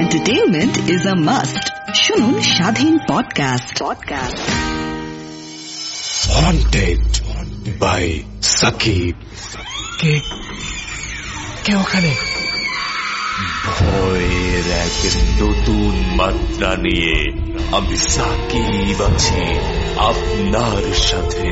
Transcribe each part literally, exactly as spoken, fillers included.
Entertainment is a must. শুনুন Swadhin podcast podcast Haunted by Sakib. কে কে ওখানে? ভয়ের এক নতুন মাত্রা নিয়ে আমি সাকিব আছি আপনার সাথে।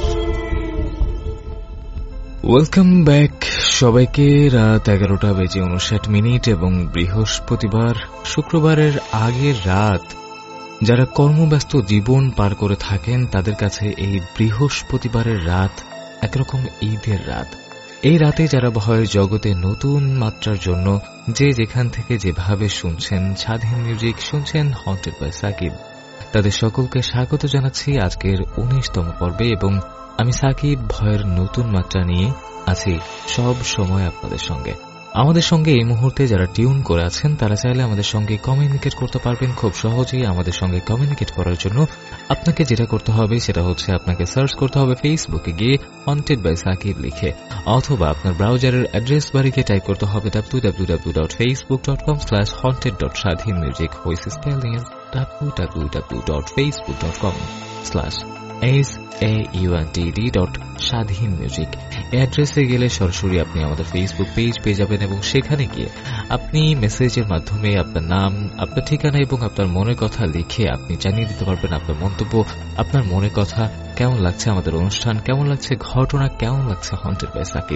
ওয়েলকাম ব্যাক সবাইকে। রাত এগারোটা বেজে উনষাট মিনিট এবং বৃহস্পতিবার শুক্রবারের আগের রাত। যারা কর্মব্যস্ত জীবন পার করে থাকেন তাদের কাছে এই বৃহস্পতিবারের রাত একরকম ঈদের রাত। এই রাতে যারা ভয়ের জগতে নতুন মাত্রার জন্য যে যেখান থেকে যেভাবে শুনছেন স্বাধীন মিউজিক, শুনছেন হন্টেড বাই সাকিব, তাদের সকলকে স্বাগত জানাচ্ছি আজকের উনিশতম পর্বে। এবং আমি সাকিব ভয়ের নতুন মাত্রা নিয়ে আছি সব সময় আপনাদের সঙ্গে। আমাদের সঙ্গে এই মুহূর্তে যারা টিউন করে আছেন তারা চাইলে আমাদের সঙ্গে কমিউনিকেট করতে পারবেন খুব সহজেই। আমাদের সঙ্গে কমিউনিকেট করার জন্য আপনাকে যেটা করতে হবে সেটা হচ্ছে আপনাকে সার্চ করতে হবে ফেসবুকে গিয়ে হন্টেড বাই সাকিব লিখে, অথবা আপনার ব্রাউজারের অ্যাড্রেস বারে গিয়ে টাইপ করতে হবে W W W dot Facebook dot com slash haunted dot Swadhin music. হয়েছে spelling is W W W dot Facebook dot com slash S A U N T D dot Swadhin music. এই অ্যাড্রেসে গেলে সরাসরি আপনি আমাদের ফেসবুক পেজ পেয়ে যাবেন এবং সেখানে গিয়ে আপনি মেসেজের মাধ্যমে আপনার নাম, আপনার ঠিকানা এবং আপনার মনের কথা লিখে আপনি জানিয়ে দিতে পারবেন আপনার মন্তব্য, আপনার মনের কথা, কেমন লাগছে আমাদের অনুষ্ঠান, কেমন লাগছে ঘটনা, কেমন লাগছে হন্টেড বাই সাকিব।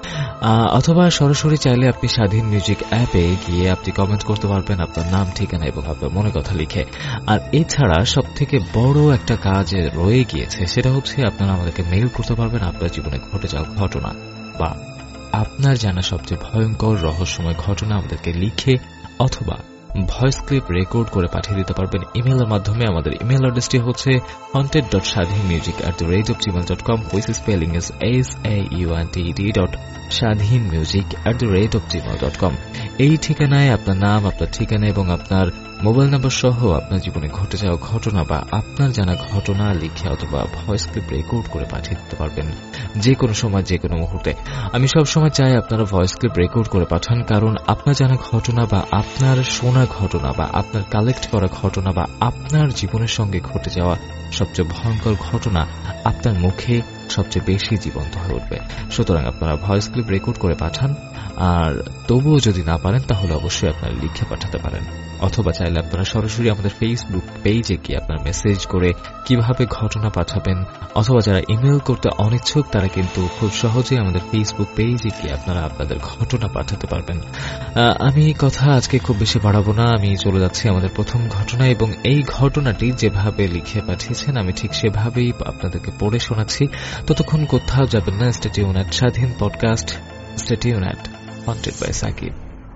অথবা সরাসরি চাইলে আপনি স্বাধীন মিউজিক অ্যাপে গিয়ে আপনি কমেন্ট করতে পারবেন আপনার নাম, ঠিকানা এবং আপনার মনের কথা লিখে। আর এছাড়া সব থেকে বড় একটা কাজ রয়ে গিয়েছে, সেটা হচ্ছে আপনারা আমাদেরকে মেইল করতে পারবেন আপনার জীবনে ঘটে যাওয়া ঘটনা বা আপনার জানা সবচেয়ে ভয়ঙ্কর রহস্যময় ঘটনা আমাদেরকে লিখে অথবা ভয়েস ক্লিপ রেকর্ড করে পাঠিয়ে দিতে পারবেন ইমেলের মাধ্যমে। আমাদের ইমেল অ্যাড্রেসটি হচ্ছে haunted dot Swadhin music at the rate of Gmail dot com, which spelling is S A U N T D dot Swadhin music at the rate of Gmail dot com. এই ঠিকানায় আপনার নাম, আপনার ঠিকানা এবং আপনার মোবাইল নাম্বার সহ আপনার জীবনে ঘটে যাওয়া ঘটনা বা আপনার জানা ঘটনা লিখে অথবা ভয়েস ক্লিপ রেকর্ড করে পাঠিয়ে দিতে পারবেন যে কোনো সময়, যে কোনো মুহূর্তে। আমি সব সময় চাই আপনারা ভয়েস ক্লিপ রেকর্ড করে পাঠান, কারণ আপনার জানা ঘটনা বা আপনার শোনা ঘটনা বা আপনার কালেক্ট করা ঘটনা বা আপনার জীবনের সঙ্গে ঘটে যাওয়া সবচেয়ে ভয়ঙ্কর ঘটনা আপনার মুখে সবচেয়ে বেশি জীবন্ত হয়ে উঠবে। সুতরাং আপনারা ভয়েস ক্লিপ রেকর্ড করে পাঠান। আর তবুও যদি না পারেন তাহলে অবশ্যই আপনারা লিখে পাঠাতে পারেন, অথবা চাইলে আপনারা সরাসরি আমাদের ফেসবুক পেজে গিয়ে আপনার মেসেজ করে কিভাবে ঘটনা পাঠাবেন, অথবা যারা ইমেল করতে অনিচ্ছুক তারা কিন্তু খুব সহজেই আমাদের ফেসবুক পেজে গিয়ে আপনারা আপনাদের ঘটনা পাঠাতে পারবেন। আমি কথা আজকে খুব বেশি বাড়াবো না, আমি চলে যাচ্ছি আমাদের প্রথম ঘটনা। এবং এই ঘটনাটি যেভাবে লিখে পাঠিয়েছেন আমি ঠিক সেভাবেই আপনাদেরকে পড়ে শোনাচ্ছি। ততক্ষণ কোথাও যাবেন না, stay tune at Swadhin podcast, stay tune at haunted by Sakib.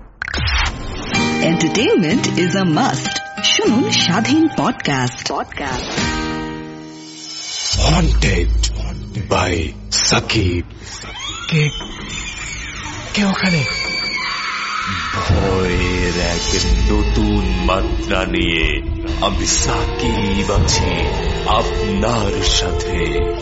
Entertainment is a must. শুনুন Swadhin podcast podcast Haunted by Sakib. কে কে ওখানে? ভয়ের এক নতুন মাত্রা নিয়ে আমি সাকিব আছি আপনার সাথে।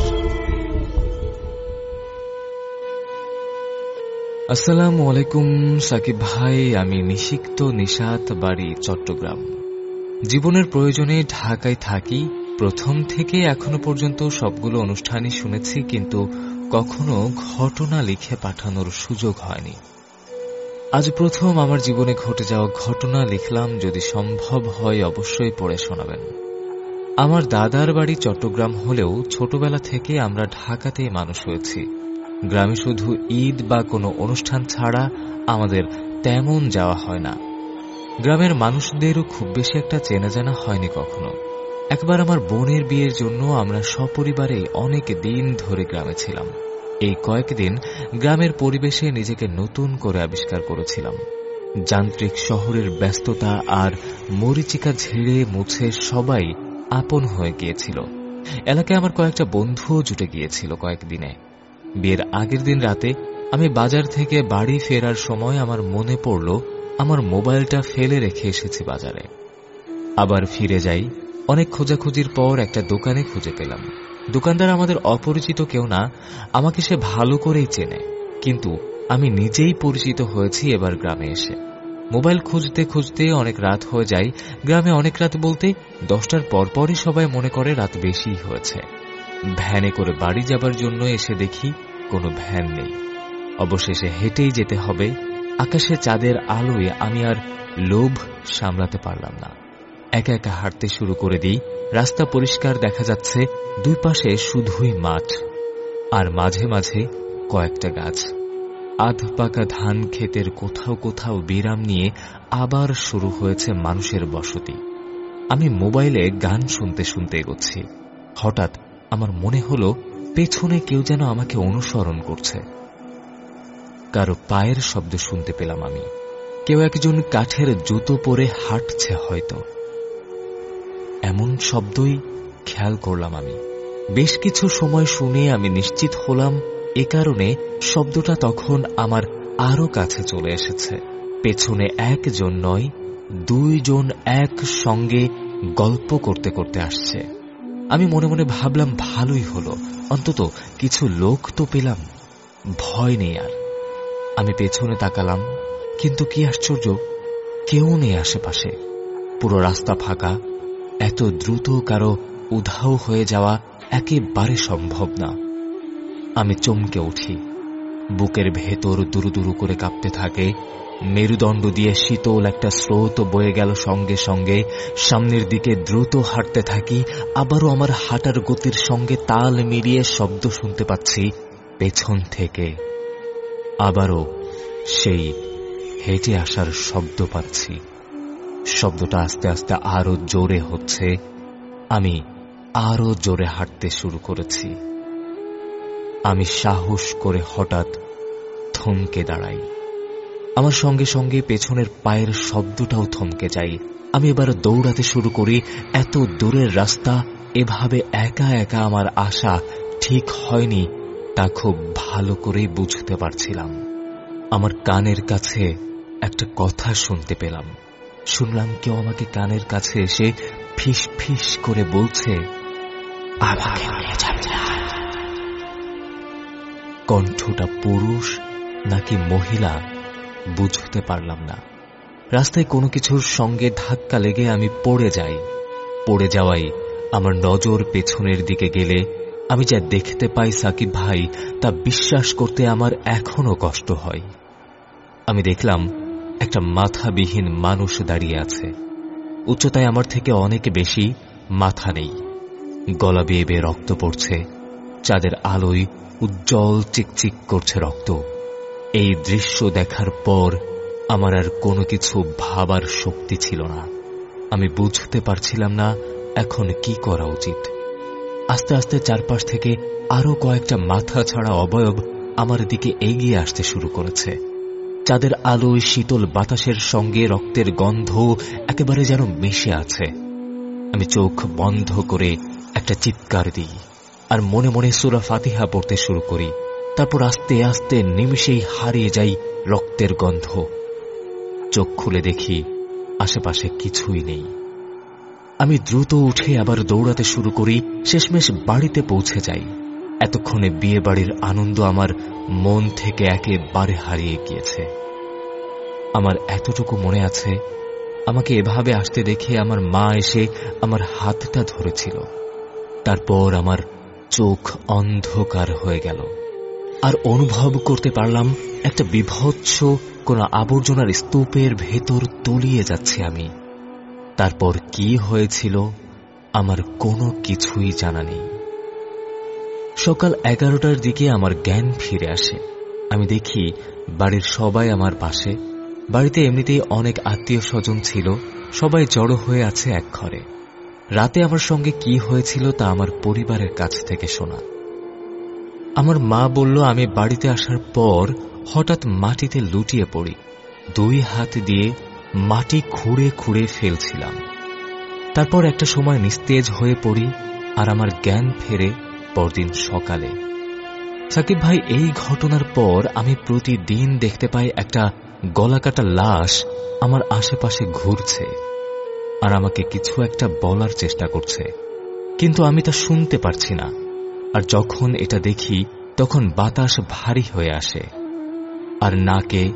আসসালামু আলাইকুম সাকিব ভাই, আমি নিষিক্ত নিশাত, বাড়ি চট্টগ্রাম। জীবনের প্রয়োজনে ঢাকায় থাকি। প্রথম থেকে এখনো পর্যন্ত সবগুলো অনুষ্ঠানই শুনেছি, কিন্তু কখনো ঘটনা লিখে পাঠানোর সুযোগ হয়নি। আজ প্রথম আমার জীবনে ঘটে যাওয়া ঘটনা লিখলাম, যদি সম্ভব হয় অবশ্যই পড়ে শোনাবেন। আমার দাদার বাড়ি চট্টগ্রাম হলেও ছোটবেলা থেকে আমরা ঢাকাতেই মানুষ হয়েছি। গ্রামে শুধু ঈদ বা কোনো অনুষ্ঠান ছাড়া আমাদের তেমন যাওয়া হয় না। গ্রামের মানুষদেরও খুব বেশি একটা চেনা জানা হয়নি কখনো। একবার আমার বোনের বিয়ের জন্য আমরা সপরিবারে অনেক দিন ধরে গ্রামে ছিলাম। এই কয়েকদিন গ্রামের পরিবেশে নিজেকে নতুন করে আবিষ্কার করেছিলাম। যান্ত্রিক শহরের ব্যস্ততা আর মরিচিকা ঝেড়ে মুছে সবাই আপন হয়ে গিয়েছিল। এলাকায় আমার কয়েকটা বন্ধুও জুটে গিয়েছিল কয়েকদিনে। বিয়ের আগের দিন রাতে আমি বাজার থেকে বাড়ি ফেরার সময় আমার মনে পড়ল আমার মোবাইলটা ফেলে রেখে এসেছি বাজারে। আবার ফিরে যাই। অনেক খোঁজাখুঁজির পর একটা দোকানে খুঁজে পেলাম। দোকানদার আমাদের অপরিচিত কেউ না, আমাকে সে ভালো করেই চেনে, কিন্তু আমি নিজেই পরিচিত হয়েছি এবার গ্রামে এসে। মোবাইল খুঁজতে খুঁজতে অনেক রাত হয়ে যায়। গ্রামে অনেক রাত বলতে দশটার পরপরই সবাই মনে করে রাত বেশি হয়েছে। ভ্যানে করে বাড়ি যাবার জন্য এসে দেখি কোনো ভ্যান নেই। অবশেষে হেঁটেই যেতে হবে। আকাশে চাঁদের আলোয় আমি আর লোভ সামলাতে পারলাম না। একা একা হাঁটতে শুরু করে দিই। রাস্তা পরিষ্কার দেখা যাচ্ছে, দুই পাশে শুধুই মাঠ আর মাঝে মাঝে কয়েকটা গাছ। আধ পাকা ধান ক্ষেতের কোথাও কোথাও বিরাম নিয়ে আবার শুরু হয়েছে মানুষের বসতি। আমি মোবাইলে গান শুনতে শুনতে এগোচ্ছি। হঠাৎ আমার মনে হলো পেছনে কেউ যেন আমাকে অনুসরণ করছে। কারো পায়ের শব্দ শুনতে পেলাম আমি। কেউ একজন কাঠের জুতো পরে হাঁটছে হয়তো, এমন শব্দই খেয়াল করলাম আমি। বেশ কিছু সময় শুনে আমি নিশ্চিত হলাম এ কারণে শব্দটা তখন আমার আরো কাছে চলে এসেছে। পেছনে একজন নয়, দুইজন এক সঙ্গে গল্প করতে করতে আসছে। আমি মনে মনে ভাবলাম ভালোই হলো, অন্তত কিছু লোক তো পেলাম, ভয় নেই আর। আমি পেছনে তাকালাম, কিন্তু কি আশ্চর্য, কেউ নেই আশেপাশে। পুরো রাস্তা ফাঁকা। এত দ্রুত কারো উধাও হয়ে যাওয়া একেবারে সম্ভব না। আমি চমকে উঠি। বুকের ভেতর দুরু দুরু করে কাঁপতে থাকে। মেরুদণ্ড দিয়ে শীতল একটা স্রোত বয়ে গেল সঙ্গে সঙ্গে। সামনের দিকে দ্রুত হাঁটতে থাকি। আবারও আমার হাঁটার গতির সঙ্গে তাল মিলিয়ে শব্দ শুনতে পাচ্ছি পেছন থেকে। আবারও সেই হেঁটে আসার শব্দ পাচ্ছি। শব্দটা আস্তে আস্তে আরো জোরে হচ্ছে। আমি আরো জোরে হাঁটতে শুরু করেছি। আমি সাহস করে হঠাৎ থমকে দাঁড়াই। আমার সঙ্গে সঙ্গে পেছনের পায়ের শব্দটাও থমকে যায়। আমি এবার দৌড়াতে শুরু করি। এত দূরের রাস্তা, এভাবে একা একা আমার আসা ঠিক হয়নি তা খুব ভালো করে বুঝতে পারছিলাম। আমার কানের কাছে একটা কথা শুনতে পেলাম। শুনলাম কেউ আমাকে কানের কাছে এসে ফিস ফিস করে বলছে, আমাকে নিয়ে যাবে না। কণ্ঠটা পুরুষ নাকি মহিলা বুঝতে পারলাম না। রাস্তায় কোনো কিছুর সঙ্গে ধাক্কা লেগে আমি পড়ে যাই। পড়ে যাওয়াই আমার নজর পেছনের দিকে গেলে আমি যা দেখতে পাই সাকিব ভাই, তা বিশ্বাস করতে আমার এখনো কষ্ট হয়। আমি দেখলাম একটা মাথাবিহীন মানুষ দাঁড়িয়ে আছে। উচ্চতায় আমার থেকে অনেক বেশি, মাথা নেই। গলা বেয়ে বেয়ে রক্ত পড়ছে। চাঁদের আলোয় উজ্জ্বল চিকচিক করছে রক্ত। এই দৃশ্য দেখার পর আমার আর কোনো কিছু ভাবার শক্তি ছিল না। আমি বুঝতে পারছিলাম না এখন কি করা উচিত। আস্তে আস্তে চারপাশ থেকে আরো কয়েকটা মাথা ছাড়া অবয়ব আমার দিকে এগিয়ে আসতে শুরু করেছে। চাঁদের আলোয় শীতল বাতাসের সঙ্গে রক্তের গন্ধ একেবারে যেন মিশে আছে। আমি চোখ বন্ধ করে একটা চিৎকার দিই আর মনে মনে সূরা ফাতিহা পড়তে শুরু করি। তারপর আস্তে আস্তে নিমিষেই হারিয়ে যাই রক্তের গন্ধ। চোখ খুলে দেখি আশেপাশে কিছুই নেই। আমি দ্রুত উঠে আবার দৌড়াতে শুরু করি। শেষমেশ বাড়িতে পৌঁছে যাই। এতক্ষণে বিয়ে বাড়ির আনন্দ আমার মন থেকে একেবারে হারিয়ে গিয়েছে। আমার এতটুকু মনে আছে, আমাকে এভাবে আসতে দেখে আমার মা এসে আমার হাতটা ধরেছিল। তারপর আমার চোখ অন্ধকার হয়ে গেল আর অনুভব করতে পারলাম একটা বিভৎস কোন আবর্জনার স্তূপের ভেতর তলিয়ে যাচ্ছি আমি। তারপর কি হয়েছিল আমার কোনো কিছুই জানা নেই। সকাল এগারোটার দিকে আমার জ্ঞান ফিরে আসে। আমি দেখি বাড়ির সবাই আমার পাশে। বাড়িতে এমনিতেই অনেক আত্মীয় স্বজন ছিল, সবাই জড়ো হয়ে আছে এক ঘরে। রাতে আমার সঙ্গে কি হয়েছিল তা আমার পরিবারের কাছ থেকে শোনা। আমার মা বলল, আমি বাড়িতে আসার পর হঠাৎ মাটিতে লুটিয়ে পড়ি। দুই হাত দিয়ে মাটি খুঁড়ে খুঁড়ে ফেলছিলাম। তারপর একটা সময় নিস্তেজ হয়ে পড়ি আর আমার জ্ঞান ফেরে পরদিন সকালে। সাকিব ভাই, এই ঘটনার পর আমি প্রতিদিন দেখতে পাই একটা গলাকাটা লাশ আমার আশেপাশে ঘুরছে আর আমাকে কিছু একটা বলার চেষ্টা করছে, কিন্তু আমি তা শুনতে পারছি না। আর যখন এটা দেখি তখন বাতাস ভারী হয়ে আসে আর নাকে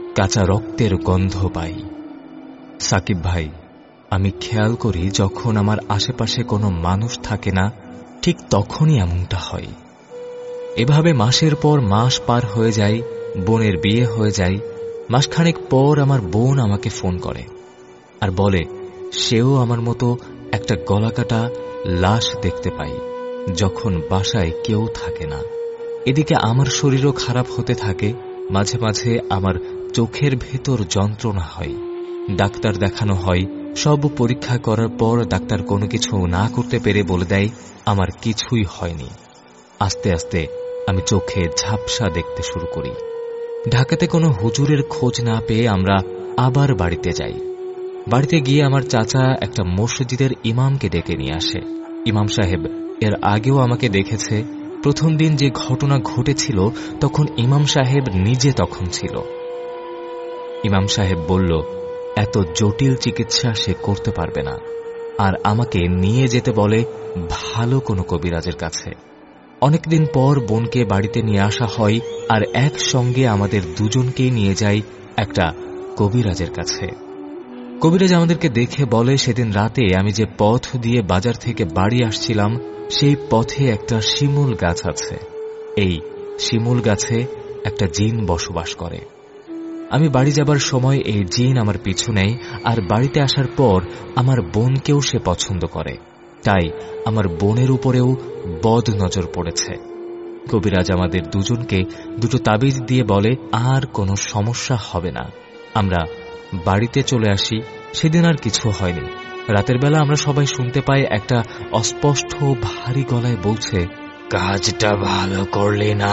কাঁচা রক্তের গন্ধ পাই। সাকিব ভাই, আমি খেয়াল করি যখন আমার আশেপাশে কোনো মানুষ থাকে না, ঠিক তখনই এমনটা হয়। এভাবে মাসের পর মাস পার হয়ে যায়, বোনের বিয়ে হয়ে যায়। মাসখানেক পর আমার বোন আমাকে ফোন করে আর বলে সেও আমার মতো একটা গলাকাটা লাশ দেখতে পাই যখন বাসায় কেউ থাকে না। এদিকে আমার শরীরও খারাপ হতে থাকে, মাঝে মাঝে আমার চোখের ভেতর যন্ত্রণা হয়। ডাক্তার দেখানো হয়, সব পরীক্ষা করার পর ডাক্তার কোনো কিছু না করতে পেরে বলে দেয় আমার কিছুই হয়নি। আস্তে আস্তে আমি চোখে ঝাপসা দেখতে শুরু করি। ঢাকাতে কোনো হুজুরের খোঁজ না পেয়ে আমরা আবার বাড়িতে যাই। বাড়িতে গিয়ে আমার চাচা একটা মসজিদের ইমামকে ডেকে নিয়ে আসে। ইমাম সাহেব এর আগেও আমাকে দেখেছে। প্রথম দিন যে ঘটনা ঘটেছিল তখন ইমাম সাহেব নিজে তখন ছিল। ইমাম সাহেব বলল এত জটিল চিকিৎসা সে করতে পারবে না, আর আমাকে নিয়ে যেতে বলে ভালো কোনো কবিরাজের কাছে। অনেকদিন পর বোনকে বাড়িতে নিয়ে আসা হয় আর একসঙ্গে আমাদের দুজনকেই নিয়ে যায় একটা কবিরাজের কাছে। কবিরাজ আমাদেরকে দেখে বলে সেদিন রাতে আমি যে পথ দিয়ে বাজার থেকে বাড়ি আসছিলাম সেই পথে একটা শিমুল গাছ আছে। এই শিমুল গাছে একটা জিন বসবাস করে। আমি বাড়ি যাবার সময় এই জিন আমার পিছু নেয়, আর বাড়িতে আসার পর আমার বোনকেও সে পছন্দ করে। তাই আমার বোনের উপরেও বদ নজর পড়েছে। কবিরাজ আমাদের দুজনকে দুটো তাবিজ দিয়ে বলে আর কোনো সমস্যা হবে না। আমরা বাড়িতে চলে আসি। সেদিন আর কিছু হয়নি। রাতের বেলা আমরা সবাই শুনতে পাই একটা অস্পষ্ট ভারী গলায় বলছে, কাজটা ভালো করলে না।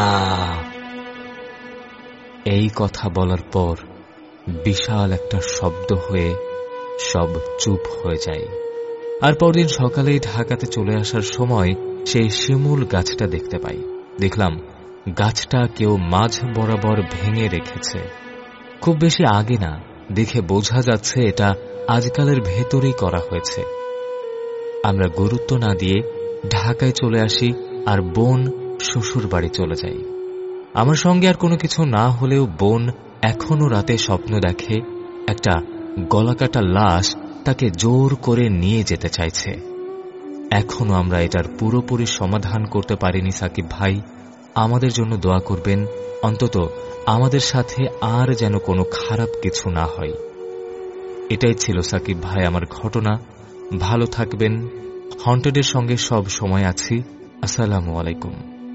এই কথা বলার পর বিশাল একটা শব্দ হয়ে সব চুপ হয়ে যায়। আর পরদিন সকালে ঢাকাতে চলে আসার সময় সেই শিমুল গাছটা দেখতে পাই। দেখলাম গাছটা কেউ মাঝ বরাবর ভেঙে রেখেছে। খুব বেশি আগে না, দেখে বোঝা যাচ্ছে এটা আজকালের ভেতরেই করা হয়েছে। আমরা গুরুত্ব না দিয়ে ঢাকায় চলে আসি আর বোন শ্বশুর বাড়ি চলে যাই। আমার সঙ্গে আর কোনো কিছু না হলেও বোন এখনো রাতে স্বপ্ন দেখে একটা গলাকাটা লাশ তাকে জোর করে নিয়ে যেতে চাইছে। এখনো আমরা এটার পুরোপুরি সমাধান করতে পারিনি। সাকিব ভাই, আমাদের জন্য দোয়া করবেন, অন্তত আমাদের সাথে আর যেন কোনো খারাপ কিছু না হয়। এটাই ছিল সাকিব ভাই আমার ঘটনা। ভালো থাকবেন। হন্টেডের সঙ্গে সব সময় আছি। আসসালামু আলাইকুম।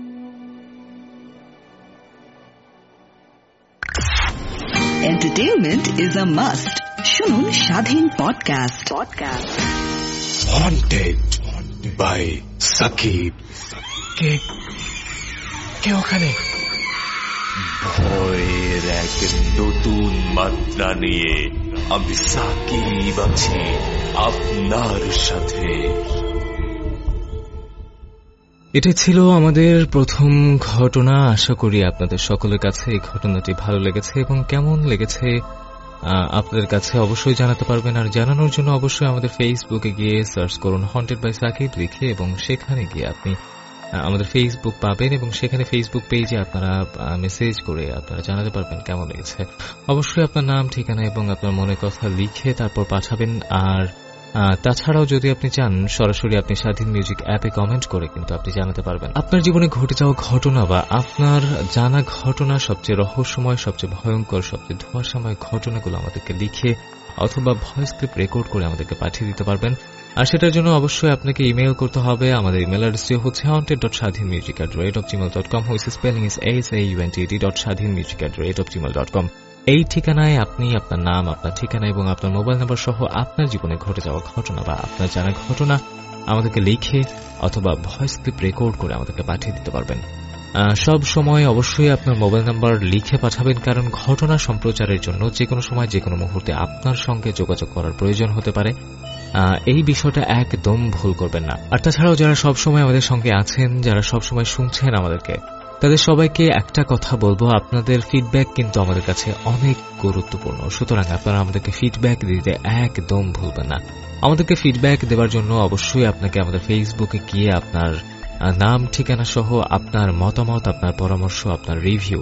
Entertainment is a must. শুনুন Swadhin podcast podcast Haunted by Sakib. কে কে ওখানে? ভয়ের এক নতুন মাত্রা নিয়ে আমি সাকিব আছি আপনার সাথে। এটা ছিল আমাদের প্রথম ঘটনা। আশা করি আপনাদের সকলের কাছে এই ঘটনাটি ভালো লেগেছে এবং কেমন লেগেছে আপনাদের কাছে অবশ্যই জানাতে পারবেন। আর জানানোর জন্য অবশ্যই আমাদের ফেসবুকে গিয়ে সার্চ করুন হন্টেড বাই সাকিব লিখে, এবং সেখানে গিয়ে আপনি আমাদের ফেসবুক পাবেন এবং সেখানে ফেসবুক পেজে আপনারা মেসেজ করে আপনারা জানাতে পারবেন কেমন লেগেছে। অবশ্যই আপনার নাম, ঠিকানা এবং আপনার মনের কথা লিখে তারপর পাঠাবেন। আর তাছাড়াও যদি আপনি চান সরাসরি আপনি স্বাধীন মিউজিক অ্যাপে কমেন্ট করে কিন্তু আপনি জানাতে পারবেন আপনার জীবনে ঘটে যাওয়া ঘটনা বা আপনার জানা ঘটনা, সবচেয়ে রহস্যময়, সবচেয়ে ভয়ঙ্কর, সবচেয়ে ধোঁয়াশাময় ঘটনাগুলো আমাদেরকে লিখে অথবা ভয়েস ক্লিপ রেকর্ড করে আমাদেরকে পাঠিয়ে দিতে পারবেন। আর সেটার জন্য অবশ্যই আপনাকে ইমেল করতে হবে। আমাদের ইমেল অ্যাড্রেসটি হচ্ছে haunted dot shadhin music at the rate of gmail dot com, which spelling is s a u n t d dot shadhin music at the rate of gmail dot com। এই ঠিকানায় আপনি আপনার নাম, আপনার ঠিকানা এবং আপনার মোবাইল নাম্বার সহ আপনার জীবনে ঘটে যাওয়া ঘটনা বা আপনার জানা ঘটনা আমাদেরকে লিখে অথবা ভয়েস ক্লিপ রেকর্ড করে আমাদেরকে পাঠিয়ে দিতে পারবেন। সব সময় অবশ্যই আপনার মোবাইল নাম্বার লিখে পাঠাবেন, কারণ ঘটনা সম্প্রচারের জন্য যে কোনো সময় যে কোনো মুহূর্তে আপনার সঙ্গে যোগাযোগ করার প্রয়োজন হতে পারে। এই বিষয়টা একদম ভুল করবেন না। আর তাছাড়াও যারা সবসময় আমাদের সঙ্গে আছেন, যারা সবসময় শুনছেন আমাদেরকে, তাদের সবাইকে একটা কথা বলবো, আপনাদের ফিডব্যাক কিন্তু আমাদের কাছে অনেক গুরুত্বপূর্ণ। সুতরাং আপনারা আমাদেরকে ফিডব্যাক দিতে একদম ভুলবেন না। আমাদেরকে ফিডব্যাক দেওয়ার জন্য অবশ্যই আপনাকে আমাদের ফেসবুকে গিয়ে আপনার নাম, ঠিকানা সহ আপনার মতামত, আপনার পরামর্শ, আপনার রিভিউ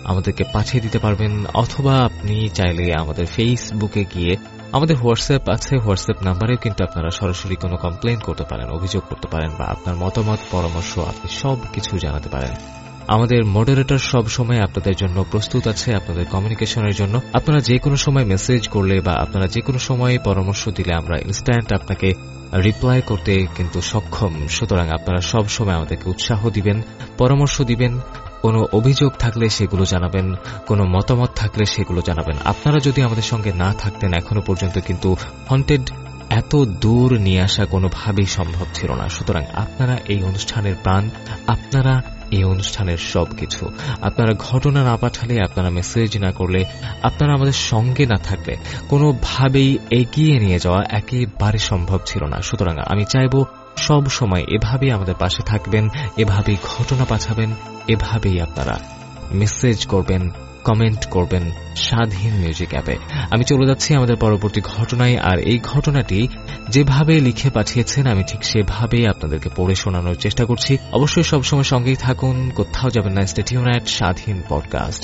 আমাদেরকে পাঠিয়ে দিতে পারবেন, অথবা আপনি চাইলে আমাদের ফেসবুকে গিয়ে আমাদের হোয়াটসঅ্যাপ আছে, হোয়াটসঅ্যাপ নাম্বারেও কিন্তু আপনারা সরাসরি কোনো কমপ্লেইন করতে পারেন, অভিযোগ করতে পারেন, বা আপনার মতামত পরামর্শ আপনি সব কিছু জানাতে পারেন। আমাদের মডারেটর সব সময় আপনাদের জন্য প্রস্তুত আছে, আপনাদের কমিউনিকেশনের জন্য। আপনারা যে কোনো সময় মেসেজ করলে বা আপনারা যে কোনো সময় পরামর্শ দিলে আমরা ইনস্ট্যান্ট আপনাকে রিপ্লাই করতে কিন্তু সক্ষম। সুতরাং আপনারা সব সময় আমাদেরকে উৎসাহ দিবেন, পরামর্শ দিবেন, কোনো অভিযোগ থাকলে সেগুলো জানাবেন, কোনো মতামত থাকলে সেগুলো জানাবেন। আপনারা যদি আমাদের সঙ্গে না থাকতেন এখনো পর্যন্ত কিন্তু হন্টেড এত দূর নিয়ে আসা কোনোভাবেই সম্ভব ছিল না। সুতরাং আপনারা এই অনুষ্ঠানের প্রাণ, আপনারা এই অনুষ্ঠানের সবকিছু। আপনারা ঘটনা না পাঠালে, আপনারা মেসেজ না করলে, আপনারা আমাদের সঙ্গে না থাকলে কোনোভাবেই এগিয়ে নিয়ে যাওয়া একেবারে সম্ভব ছিল না। সুতরাং আমি চাইব সব সময় এভাবেই আমাদের পাশে থাকবেন, এভাবেই ঘটনা পাঠাবেন, এভাবেই আপনারা মেসেজ করবেন, কমেন্ট করবেন স্বাধীন মিউজিক অ্যাপে। আমি চলে যাচ্ছি আমাদের পরবর্তী ঘটনায়। আর এই ঘটনাটি যেভাবে লিখে পাঠিয়েছেন আমি ঠিক সেভাবেই আপনাদেরকে পড়ে শোনানোর চেষ্টা করছি। অবশ্যই সবসময় সঙ্গেই থাকুন, কোথাও যাবেন না। Stay tuned at Swadhin podcast.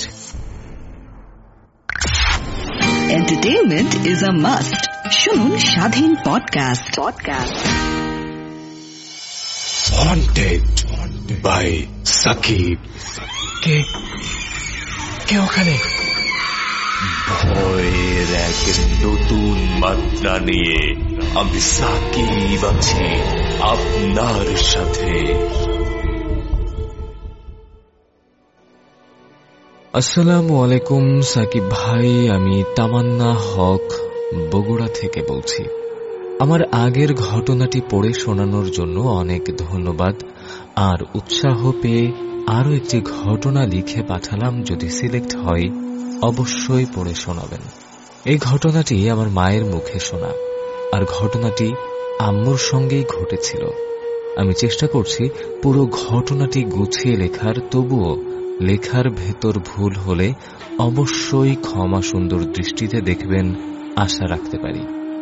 Entertainment is a must. শুনুন Swadhin podcast podcast Haunted by Sakib. কে কে ওখানে? ভয়ের এক নতুন মাত্রা নিয়ে আমি সাকিব আছি আপনার সাথে। আসসালামু আলাইকুম সাকিব ভাই, আমি তামান্না হক বগুড়া থেকে বলছি। আমার আগের ঘটনাটি পড়ে শোনানোর জন্য অনেক ধন্যবাদ। আর উৎসাহ পেয়ে আরও একটি ঘটনা লিখে পাঠালাম, যদি সিলেক্ট হয় অবশ্যই পড়ে শোনাবেন। এই ঘটনাটি আমার মায়ের মুখে শোনা, আর ঘটনাটি আম্মুর সঙ্গেই ঘটেছিল। আমি চেষ্টা করছি পুরো ঘটনাটি গুছিয়ে লেখার, তবুও লেখার ভেতর ভুল হলে অবশ্যই ক্ষমা সুন্দর দৃষ্টিতে দেখবেন, আশা রাখতে পারি।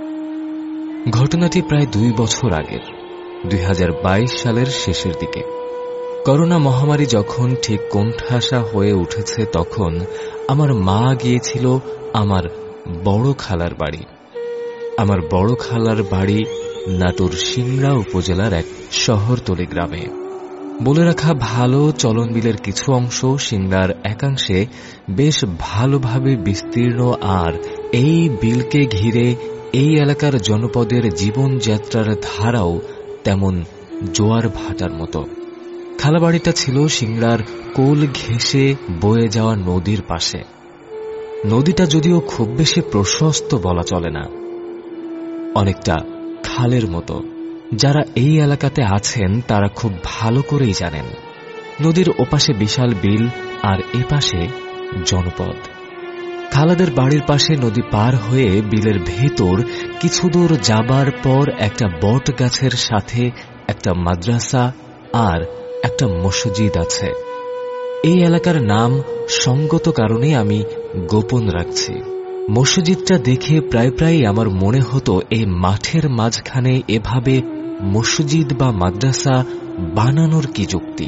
ঘটনাটি প্রায় দুই বছর আগের, দুই হাজার বাইশ সালের শেষের দিকে। করোনা মহামারী যখন ঠিক কোণঠাসা হয়ে উঠেছে, তখন আমার মা গিয়েছিল আমার বড় খালার বাড়ি। আমার বড় খালার বাড়ি নাটোর সিংড়া উপজেলার এক শহরতলি গ্রামে। বলে রাখা ভালো, চলনবিলের কিছু অংশ সিংড়ার একাংশে বেশ ভালোভাবে বিস্তীর্ণ, আর এই বিলকে ঘিরে এই এলাকার জনপদের জীবনযাত্রার ধারাও তেমন জোয়ার ভাটার মতো। খালাবাড়িটা ছিল সিংড়ার কোল ঘেঁষে বয়ে যাওয়া নদীর পাশে। নদীটা যদিও খুব বেশি প্রশস্ত বলা চলে না, অনেকটা খালের মতো। যারা এই এলাকাতে আছেন তারা খুব ভালো করেই জানেন, নদীর ওপাশে বিশাল বিল আর এপাশে জনপদ। খালাদের বাড়ির পাশে নদী পার হয়ে বিলের ভেতর কিছু দূর যাবার পর একটা বট গাছের সাথে একটা মাদ্রাসা আর একটা মসজিদ আছে। এই এলাকার নাম সঙ্গত কারণে আমি গোপন রাখছি। মসজিদটা দেখে প্রায় প্রায় আমার মনে হতো, এই মাঠের মাঝখানে এভাবে মসজিদ বা মাদ্রাসা বানানোর কি যুক্তি।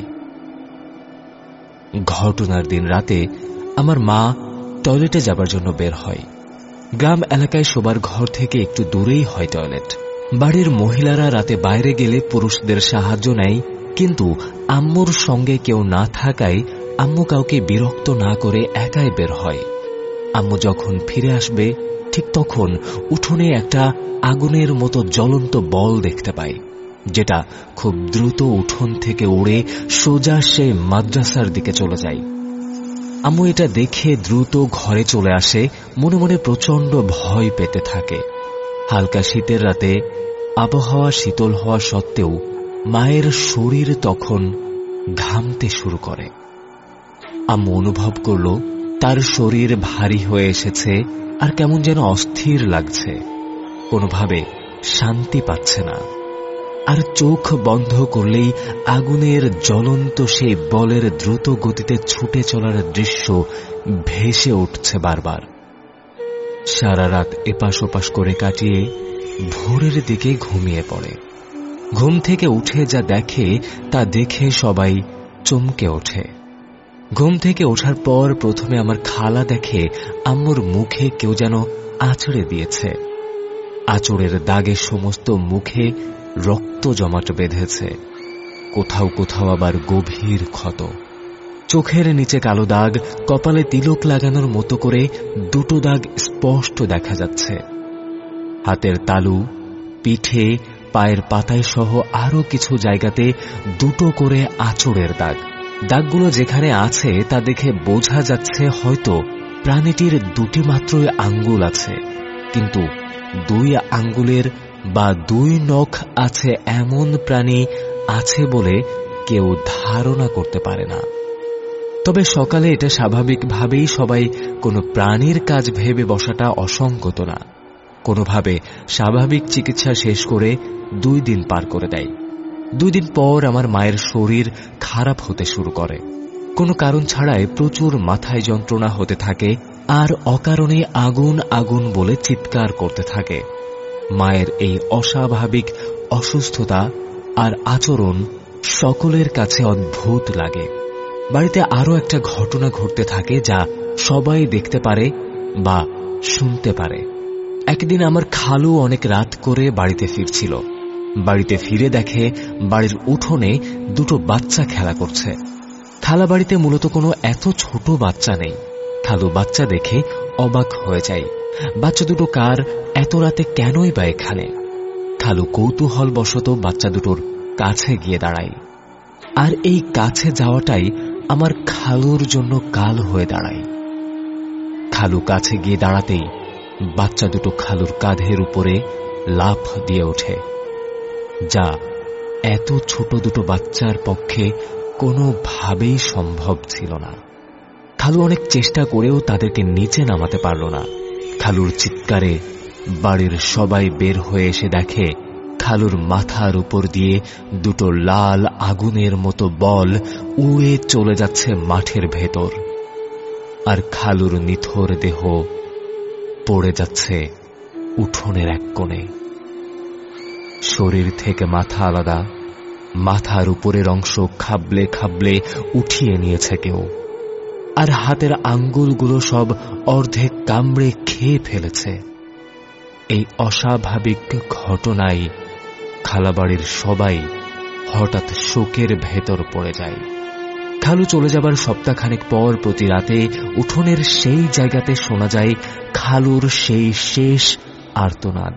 ঘটনার দিন রাতে আমার মা টয়লেটে যাবার জন্য বের হয়। গ্রাম এলাকায় শোবার ঘর থেকে একটু দূরেই হয় টয়লেট। বাড়ির মহিলারা রাতে বাইরে গেলে পুরুষদের সাহায্য নেয়, কিন্তু আম্মুর সঙ্গে কেউ না থাকায় আম্মু কাউকে বিরক্ত না করে একাই বের হয়। আম্মু যখন ফিরে আসবে ঠিক তখন উঠোনে একটা আগুনের মতো জ্বলন্ত বল দেখতে পায়, যেটা খুব দ্রুত উঠোন থেকে উড়ে সোজা সে মাদ্রাসার দিকে চলে যায়। আম্মু এটা দেখে দ্রুত ঘরে চলে আসে, মনে মনে প্রচন্ড ভয় পেতে থাকে। হালকা শীতের রাতে আবহাওয়া শীতল হওয়া সত্ত্বেও মায়ের শরীর তখন ঘামতে শুরু করে। আম্মু অনুভব করল তার শরীর ভারী হয়ে এসেছে, আর কেমন যেন অস্থির লাগছে, কোনোভাবে শান্তি পাচ্ছে না। আর চোখ বন্ধ করলেই আগুনের জ্বলন্ত সেই বলের দ্রুত গতিতে ছুটে চলার দৃশ্য ভেসে উঠছে বারবার। সারা রাত এপাশ ওপাশ করে কাটিয়ে ভোরের দিকে ঘুমিয়ে পড়ে। ঘুম থেকে উঠে যা দেখে তা দেখে সবাই চমকে ওঠে। ঘুম থেকে ওঠার পর প্রথমে আমার খালা দেখে আম্মুর মুখে কেউ যেন আঁচড়ে দিয়েছে। আঁচড়ের দাগে সমস্ত মুখে রক্ত জমাট বেঁধেছে, কোথাও কোথাও আবার গভীর ক্ষত। চোখের নিচে কালো দাগ, কপালে তিলক লাগানোর মতো করে দুটো দাগ স্পষ্ট দেখা যাচ্ছে। হাতের তালু, পিঠে, পায়ের পাতায় সহ আরো কিছু জায়গাতে দুটো করে আঁচড়ের দাগ। দাগগুলো যেখানে আছে তা দেখে বোঝা যাচ্ছে হয়তো প্রাণীটির দুটি মাত্রই আঙ্গুল আছে, কিন্তু দুই আঙ্গুলের বা দুই নখ আছে এমন প্রাণী আছে বলে কেউ ধারণা করতে পারে না। তবে সকালে এটা স্বাভাবিকভাবেই সবাই কোনো প্রাণীর কাজ ভেবে বসাটা অসঙ্গত না। কোনোভাবে স্বাভাবিক চিকিৎসা শেষ করে দুই দিন পার করে দেয়। দুই দিন পর আমার মায়ের শরীর খারাপ হতে শুরু করে। কোনো কারণ ছাড়াই প্রচুর মাথায় যন্ত্রণা হতে থাকে আর অকারণে আগুন আগুন বলে চিৎকার করতে থাকে। মায়ের এই অস্বাভাবিক অসুস্থতা আর আচরণ সকলের কাছে অদ্ভুত লাগে। বাড়িতে আরো একটা ঘটনা ঘটতে থাকে যা সবাই দেখতে পারে বা শুনতে পারে। একদিন আমার খালু অনেক রাত করে বাড়িতে ফিরছিল। বাড়িতে ফিরে দেখে বাড়ির উঠোনে দুটো বাচ্চা খেলা করছে। খালা বাড়িতে মূলত কোনো এত ছোট বাচ্চা নেই। খালু বাচ্চা দেখে অবাক হয়ে যায়। বাচ্চা দুটো কার, এত রাতে কেনই বা এখানে? খালু কৌতূহল বশত বাচ্চা দুটোর কাছে গিয়ে দাঁড়ায়। আর এই কাছে যাওয়াটাই আমার খালুর জন্য কাল হয়ে দাঁড়ায়। খালু কাছে গিয়ে দাঁড়াতেই বাচ্চা দুটো খালুর কাঁধের উপরে লাফ দিয়ে ওঠে, যা এত ছোট দুটো বাচ্চার পক্ষে কোনোভাবেই সম্ভব ছিল না। খালু অনেক চেষ্টা করেও তাদেরকে নিচে নামাতে পারল না। খালুর চিৎকারে বাড়ির সবাই বের হয়ে এসে দেখে খালুর মাথার উপর দিয়ে দুটো লাল আগুনের মতো বল উড়ে চলে যাচ্ছে মাঠের ভেতর, আর খালুর নিথর দেহ পড়ে যাচ্ছে উঠোনের এক কোণে। শরীর থেকে মাথা আলাদা, মাথার উপরের অংশ খাবলে খাবলে উঠিয়ে নিয়েছে কেউ, আর হাতের আঙ্গুলগুলো সব অর্ধেক কামড়ে খেয়ে ফেলেছে। এই অস্বাভাবিক ঘটনায় খালাবাড়ির সবাই হঠাৎ শোকের ভেতর পড়ে যায়। খালু চলে যাবার সপ্তাহখানেক পর প্রতি রাতে উঠোনের সেই জায়গাতে শোনা যায় খালুর সেই শেষ আর্তনাদ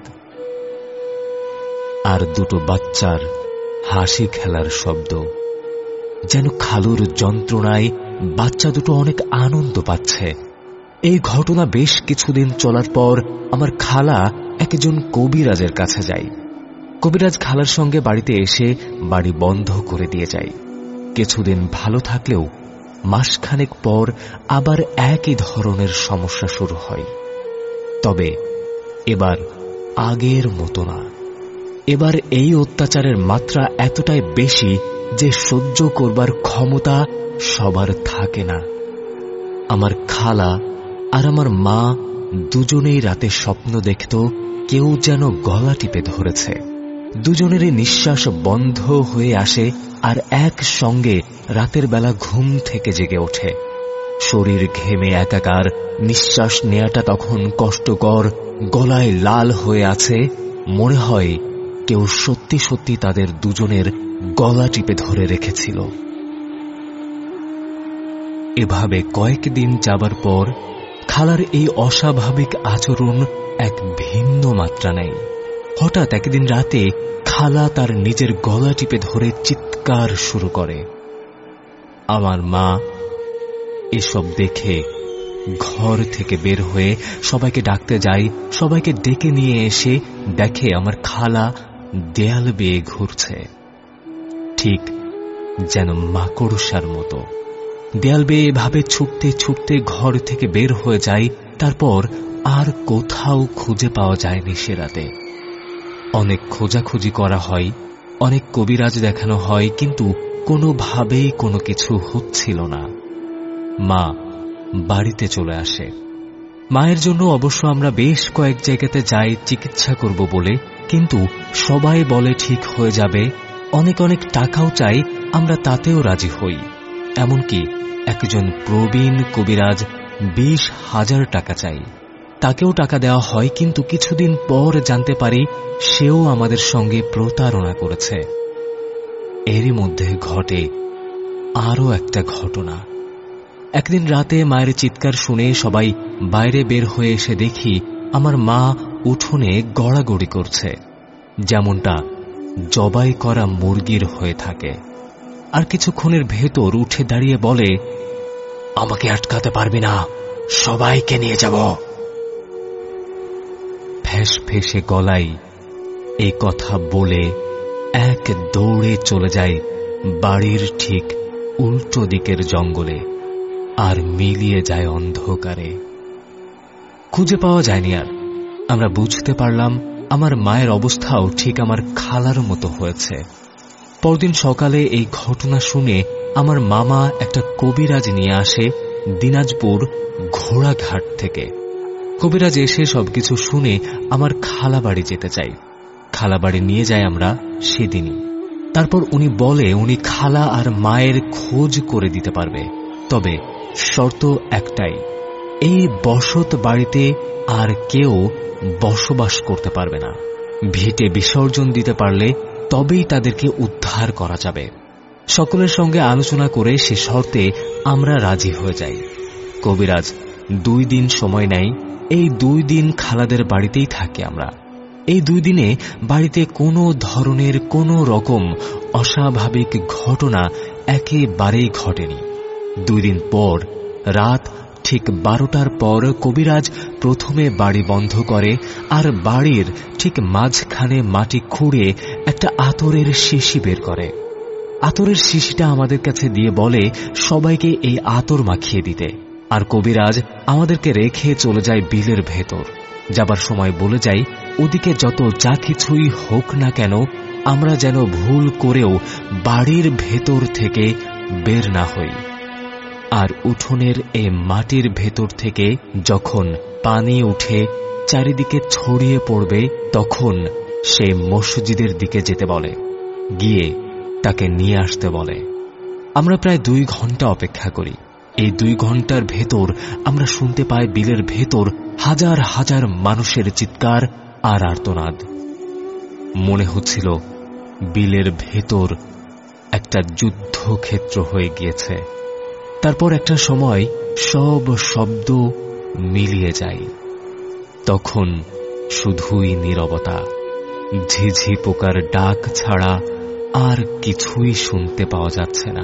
আর দুটো বাচ্চার হাসি খেলার শব্দ। যেন খালুর যন্ত্রণায় বাচ্চা দুটো অনেক আনন্দ পাচ্ছে। এই ঘটনা বেশ কিছুদিন চলার পর আমার খালা একজন কবিরাজের কাছে যায়। কবিরাজ খালার সঙ্গে বাড়িতে এসে বাড়ি বন্ধ করে দিয়ে যায়। কিছুদিন ভালো থাকলেও মাসখানেক পর আবার একই ধরনের সমস্যা শুরু হয়। তবে এবার আগের মতো না। এবার এই অত্যাচারের মাত্রা এতটাই বেশি যে সহ্য করবার ক্ষমতা সবার থাকে না। আমার খালা আর আমার মা দুজনেই রাতে স্বপ্ন দেখত কেউ যেন গলা টিপে ধরেছে। দুজনেরই নিঃশ্বাস বন্ধ হয়ে আসে আর একসঙ্গে রাতের বেলা ঘুম থেকে জেগে ওঠে। শরীর ঘেমে একাকার, নিঃশ্বাস নেয়াটা তখন কষ্টকর, গলায় লাল হয়ে আছে। মনে হয় কেউ সত্যি সত্যি তাদের দুজনের গলা টিপে ধরে রেখেছিল। এভাবে কয়েকদিন যাবার পর খালার এই অস্বাভাবিক আচরণ এক ভিন্ন মাত্রা নেয়। হঠাৎ একদিন রাতে খালা তার নিজের গলা টিপে ধরে চিৎকার শুরু করে। আমার মা এসব দেখে ঘর থেকে বের হয়ে সবাইকে ডাকতে যায়। সবাইকে ডেকে নিয়ে এসে দেখে আমার খালা দেয়াল বেয়ে ঘুরছে, ঠিক যেন মাকড়সার মতো। দেয়াল বেয়ে এভাবে ছুটতে ছুটতে ঘর থেকে বের হয়ে যায়। তারপর আর কোথাও খুঁজে পাওয়া যায়নি সে রাতে। অনেক খোঁজাখুঁজি করা হয়, অনেক কবিরাজ দেখানো হয়, কিন্তু কোনোভাবেই কোনো কিছু হচ্ছিল না। মা বাড়িতে চলে আসে। মায়ের জন্য অবশ্য আমরা বেশ কয়েক জায়গাতে যাই চিকিৎসা করব বলে, কিন্তু সবাই বলে ঠিক হয়ে যাবে। অনেক অনেক টাকাও চাই, আমরা তাতেও রাজি হই। এমনকি একজন প্রবীণ কবিরাজ বিশ হাজার টাকা চাই। তাকেও টাকা দেওয়া হয়, কিন্তু কিছুদিন পর জানতে পারি সেও আমাদের সঙ্গে প্রতারণা করেছে। এরই মধ্যে ঘটে আরও একটা ঘটনা। একদিন রাতে মায়ের চিৎকার শুনে সবাই বাইরে বের হয়ে এসে দেখি আমার মা উঠোনে গড়াগড়ি করছে, যেমনটা জবাই করা মুরগির হয়ে থাকে। আর কিছুক্ষণের ভেতর উঠে দাঁড়িয়ে বলে, আমাকে আটকাতে পারবি না, সবাইকে নিয়ে যাব। ফ্যাঁস ফেঁসে গলায় এই কথা বলে এক দৌড়ে চলে যায় বাড়ির ঠিক উল্টো দিকের জঙ্গলে, আর মিলিয়ে যায় অন্ধকারে। খুঁজে পাওয়া যায়নি আর। আমরা বুঝতে পারলাম আমার মায়ের অবস্থাও ঠিক আমার খালার মতো হয়েছে। পরদিন সকালে এই ঘটনা শুনে আমার মামা একটা কবিরাজ নিয়ে আসে দিনাজপুর ঘোড়াঘাট থেকে। কবিরাজ এসে সবকিছু শুনে আমার খালা বাড়ি যেতে চাই। খালা বাড়ি নিয়ে যাই আমরা সেদিনই। তারপর উনি বলে উনি খালা আর মায়ের খোঁজ করে দিতে পারবে, তবে শর্ত একটাই, এই বসত বাড়িতে আর কেউ বসবাস করতে পারবে না। ভিটে বিসর্জন দিতে পারলে তবেই তাদেরকে উদ্ধার করা যাবে। সকলের সঙ্গে আলোচনা করে সে শর্তে আমরা রাজি হয়ে যাই। কবিরাজ দুই দিন সময় নেয়। এই দুই দিন খালাদের বাড়িতেই থাকি আমরা। এই দুই দিনে বাড়িতে কোনো ধরনের কোনো রকম অস্বাভাবিক ঘটনা একেবারেই ঘটেনি। দুই দিন পর রাত ঠিক বারোটার পর কবিরাজ প্রথমে বাড়ি বন্ধ করে, আর বাড়ির ঠিক মাঝখানে মাটি খুঁড়ে একটা আতরের শিশি বের করে। আতরের শিশিটা আমাদের কাছে দিয়ে বলে সবাইকে এই আতর মাখিয়ে দিতে। আর কবিরাজ আমাদেরকে রেখে চলে যায় বিলের ভেতর। যাবার সময় বলে যাই, ওদিকে যত যা কিছুই হোক না কেন, আমরা যেন ভুল করেও বাড়ির ভেতর থেকে বের না হই। আর উঠোনের এ মাটির ভেতর থেকে যখন পানি উঠে চারিদিকে ছড়িয়ে পড়বে, তখন সে মসজিদের দিকে যেতে বলে, গিয়ে তাকে নিয়ে আসতে বলে। আমরা প্রায় দুই ঘন্টা অপেক্ষা করি। এই দুই ঘন্টার ভেতর আমরা শুনতে পাই বিলের ভেতর হাজার হাজার মানুষের চিৎকার আর আর্তনাদ। মনে হচ্ছিল বিলের ভেতর একটা যুদ্ধক্ষেত্র হয়ে গিয়েছে। তারপর একটা সময় সব শব্দ মিলিয়ে যায়। তখন শুধুই নীরবতা, ঝিঝি পোকার ডাক ছাড়া আর কিছুই শুনতে পাওয়া যাচ্ছে না।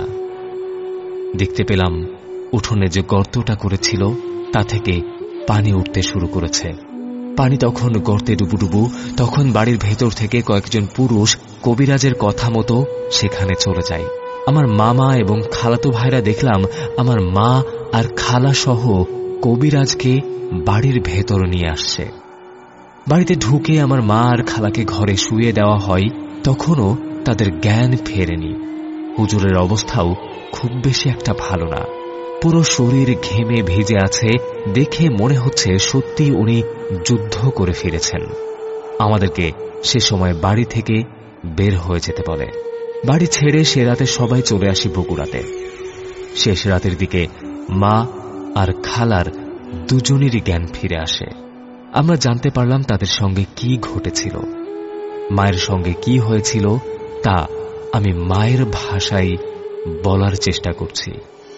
দেখতে পেলাম উঠোনে যে গর্তটা করেছিল তা থেকে পানি উঠতে শুরু করেছে। পানি তখন গর্তে ডুবুডুবু। তখন বাড়ির ভেতর থেকে কয়েকজন পুরুষ কবিরাজের কথা মতো সেখানে চলে যায়। আমার মামা এবং খালাতো ভাইরা দেখলাম আমার মা আর খালা সহ কবিরাজকে বাড়ির ভেতর নিয়ে আসছে। বাড়িতে ঢুকে আমার মা আর খালাকে ঘরে শুয়ে দেওয়া হয়। তখনও তাদের জ্ঞান ফেরেনি। হুজুরের অবস্থাও খুব বেশি একটা ভালো না। পুরো শরীর ঘেমে ভিজে আছে। দেখে মনে হচ্ছে সত্যি উনি যুদ্ধ করে ফিরেছেন। আমাদেরকে সে সময় বাড়ি থেকে বের হয়ে যেতে বলে। বাড়ি ছেড়ে সে রাতে সবাই চলে আসি বগুড়াতে। শেষ রাতের দিকে মা আর খালার দুজনেরই জ্ঞান ফিরে আসে। আমরা জানতে পারলাম তাদের সঙ্গে কি ঘটেছিল। মায়ের সঙ্গে কি হয়েছিল তা আমি মায়ের ভাষায় বলার চেষ্টা করছি।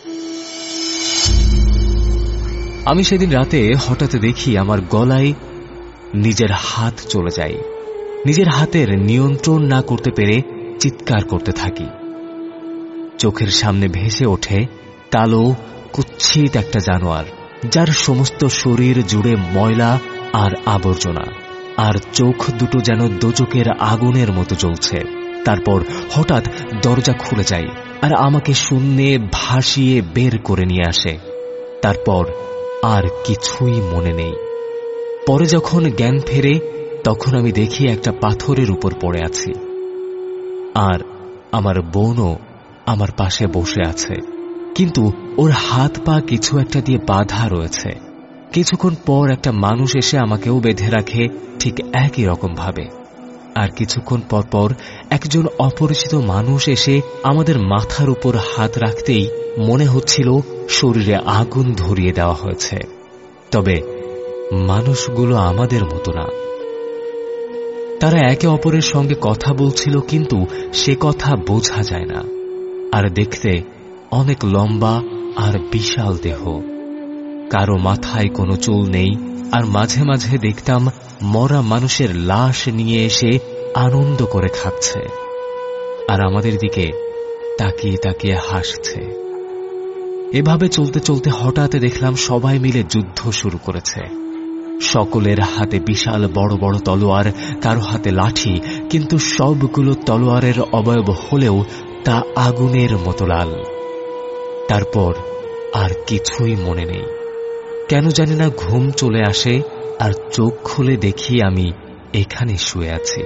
আমি সেদিন রাতে হঠাৎ দেখি আমার গলায় নিজের হাত চলে যায়। নিজের হাতের নিয়ন্ত্রণ না করতে পেরে চিৎকার করতে থাকি। চোখের সামনে ভেসে ওঠে কালো কুৎসিত একটা জানোয়ার, যার সমস্ত শরীর জুড়ে ময়লা আর আবর্জনা, আর চোখ দুটো যেন দোজকের আগুনের মতো জ্বলছে। তারপর হঠাৎ দরজা খুলে যায় আর আমাকে শূন্যে ভাসিয়ে বের করে নিয়ে আসে। তারপর আর কিছুই মনে নেই। পরে যখন জ্ঞান ফেরে তখন আমি দেখি একটা পাথরের উপর পড়ে আছি, আর আমার বোনও আমার পাশে বসে আছে, কিন্তু ওর হাত পা কিছু একটা দিয়ে বাঁধা রয়েছে। কিছুক্ষণ পর একটা মানুষ এসে আমাকেও বেঁধে রাখে ঠিক একই রকম ভাবে। আর কিছুক্ষণ পর পর একজন অপরিচিত মানুষ এসে আমাদের মাথার উপর হাত রাখতেই মনে হচ্ছিল শরীরে আগুন ধরিয়ে দেওয়া হয়েছে। তবে মানুষগুলো আমাদের মতো না। তারা একে অপরের সঙ্গে কথা বলছিল, কিন্তু সে কথা বোঝা যায় না। আর দেখতে অনেক লম্বা আর বিশাল দেহ। কারো মাথায় কোনো চুল নেই, আর মাঝে মাঝে দেখতাম মরা মানুষের লাশ নিয়ে এসে আনন্দ করে খাচ্ছে, আর আমাদের দিকে তাকিয়ে তাকিয়ে হাসছে। এভাবে চলতে চলতে হঠাৎ দেখলাম সবাই মিলে যুদ্ধ শুরু করেছে। সকলের হাতে বিশাল বড় বড় তলোয়ার, কারো হাতে লাঠি, কিন্তু সবগুলো তলোয়ারের অবয়ব হলেও তা আগুনের মতো লাল। তারপর আর কিছুই মনে নেই। কেন জানি না ঘুম চলে আসে, আর চোখ খুলে দেখি আমি এখানে শুয়ে আছি।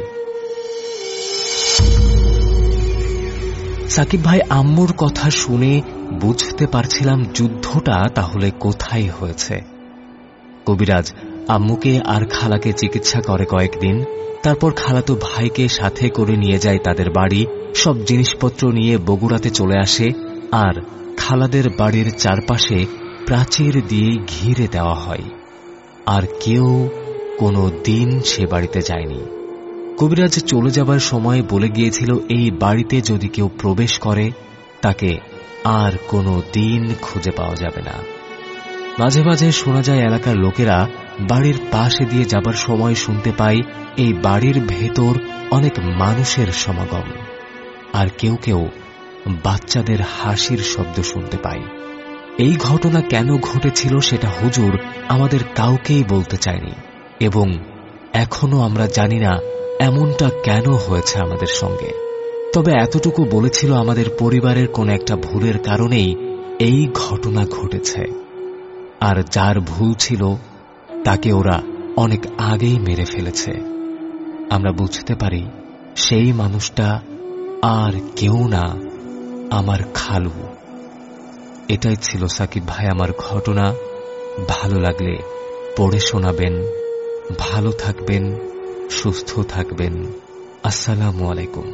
সাকিব ভাই আম্মুর কথা শুনে বুঝতে পারছিলাম যুদ্ধটা তাহলে কোথায় হয়েছে। কবিরাজ আম্মুকে আর খালাকে চিকিৎসা করে কয়েকদিন, তারপর খালাতো ভাইকে সাথে করে নিয়ে যায় তাদের বাড়ি। সব জিনিসপত্র নিয়ে বগুড়াতে চলে আসে, আর খালাদের বাড়ির চারপাশে প্রাচীর দিয়ে ঘিরে দেওয়া হয়। আর কেউ কোনো দিন সে বাড়িতে যায়নি। কবিরাজ চলে যাবার সময় বলে গিয়েছিল, এই বাড়িতে যদি কেউ প্রবেশ করে তাকে আর কোনো দিন খুঁজে পাওয়া যাবে না। মাঝে মাঝে শোনা যায় এলাকার লোকেরা বাড়ির পাশে দিয়ে যাবার সময় শুনতে পায় এই বাড়ির ভেতর অনেক মানুষের সমাগম, আর কেউ কেউ বাচ্চাদের হাসির শব্দ শুনতে পায়। এই ঘটনা কেন ঘটেছিল সেটা হুজুর আমাদের কাউকেই বলতে চায়নি, এবং এখনো আমরা জানি না এমনটা কেন হয়েছে আমাদের সঙ্গে। তবে এতটুকু বলেছিল, আমাদের পরিবারের কোন একটা ভুলের কারণেই এই ঘটনা ঘটেছে, আর যার ভুল ছিল তাকে ওরা অনেক আগেই মেরে ফেলেছে। আমরা বুঝতে পারি সেই মানুষটা আর কেউ না, আমার খালু। এটাই ছিল সাকিব ভাই আমার ঘটনা। ভালো লাগলে পড়ে শোনাবেন। ভালো থাকবেন, সুস্থ থাকবেন। আসসালামু আলাইকুম।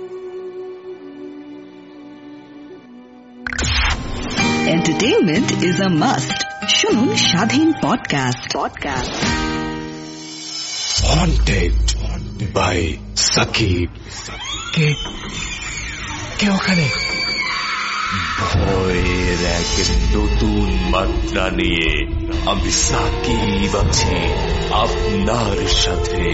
Entertainment is a must. শুনুন Swadhin podcast podcast Haunted by Sakib. কে কে ওখানে? ভয়ের এক নতুন মাত্রা নিয়ে আমি সাকিব আছি আপনার সাথে।